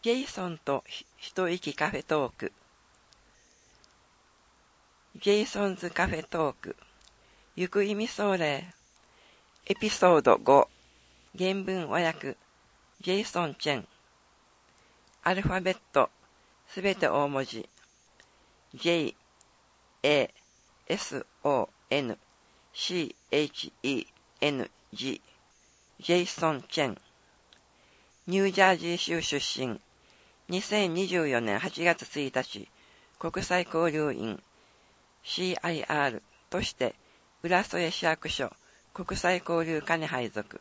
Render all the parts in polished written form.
ジェイソンと一息カフェトーク。ジェイソンズカフェトーク。行く意味総例。エピソード5。原文和訳。ジェイソン・チェン。アルファベット。すべて大文字。J, A, S, O, N, C, H, E, N, G。ジェイソン・チェン。ニュージャージー州出身。2024年8月1日、国際交流員 CIR として浦添市役所国際交流課に配属。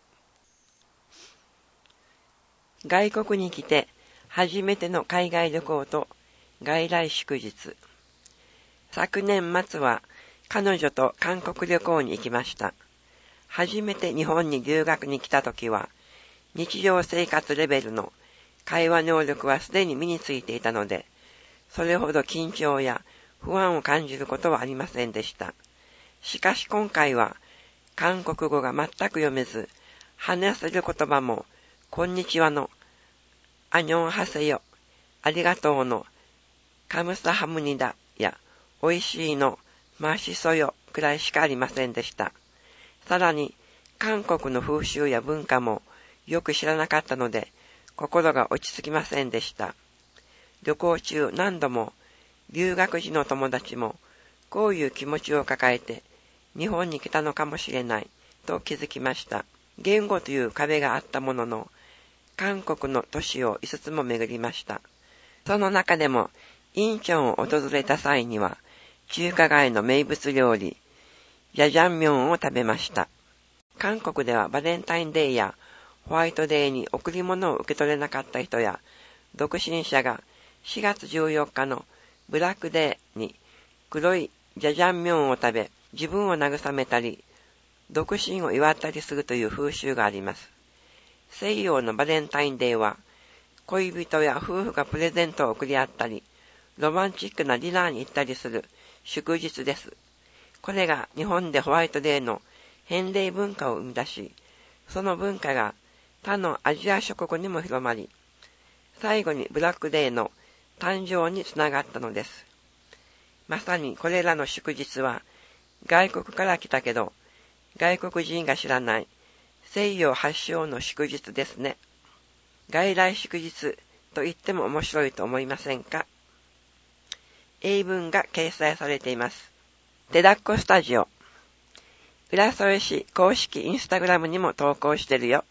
外国に来て初めての海外旅行と外来祝日。昨年末は彼女と韓国旅行に行きました。初めて日本に留学に来た時は日常生活レベルの会話能力はすでに身についていたので、それほど緊張や不安を感じることはありませんでした。しかし今回は、韓国語が全く読めず、話せる言葉も、こんにちはの、アニョンハセヨ、ありがとうの、カムサハムニダや、おいしいの、マシソヨくらいしかありませんでした。さらに、韓国の風習や文化もよく知らなかったので、心が落ち着きませんでした。旅行中何度も留学時の友達もこういう気持ちを抱えて日本に来たのかもしれないと気づきました。言語という壁があったものの韓国の都市を5つも巡りました。その中でもインチョンを訪れた際には中華街の名物料理ジャジャンミョンを食べました。韓国ではバレンタインデーやホワイトデーに贈り物を受け取れなかった人や独身者が4月14日のブラックデーに黒いジャジャンミョンを食べ自分を慰めたり独身を祝ったりするという風習があります。西洋のバレンタインデーは恋人や夫婦がプレゼントを贈り合ったりロマンチックなディナーに行ったりする祝日です。これが日本でホワイトデーの返礼文化を生み出しその文化が他のアジア諸国にも広まり、最後にブラックデーの誕生につながったのです。まさにこれらの祝日は外国から来たけど、外国人が知らない西洋発祥の祝日ですね。外来祝日と言っても面白いと思いませんか？英文が掲載されています。テダッコスタジオ。浦添市公式インスタグラムにも投稿してるよ。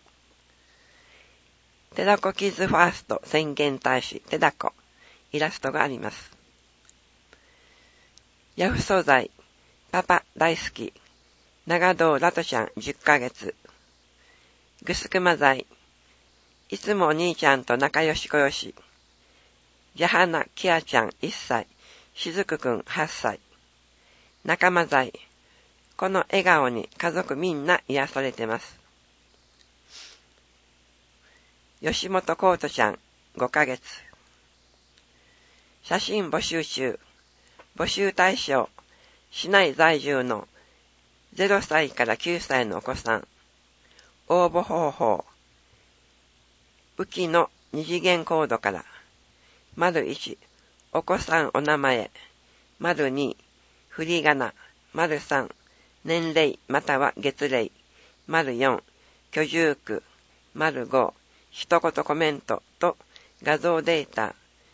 テダコキッズファースト宣言大使テダコイラストがあります。ヤフ素材パパ大好き長堂ラトちゃん10ヶ月グスクマ材いつもお兄ちゃんと仲良しこよしジャハナキアちゃん1歳しずくくん8歳仲間材この笑顔に家族みんな癒されてます。吉本コートちゃん5ヶ月写真募集中募集対象市内在住の0歳から9歳のお子さん応募方法ウキの二次元コードから丸1お子さんお名前丸2振り仮名丸3年齢または月齢丸4居住区丸5一言コメントと画像データ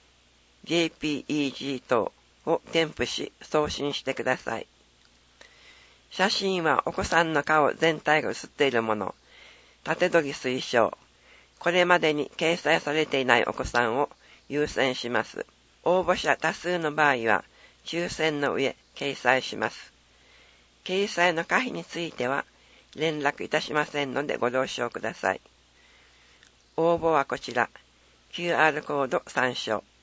JPEG 等を添付し送信してください。写真はお子さんの顔全体が写っているもの、縦撮り推奨。これまでに掲載されていないお子さんを優先します。応募者多数の場合は抽選の上掲載します。掲載の可否については連絡いたしませんのでご了承ください。応募はこちら QR コード参照。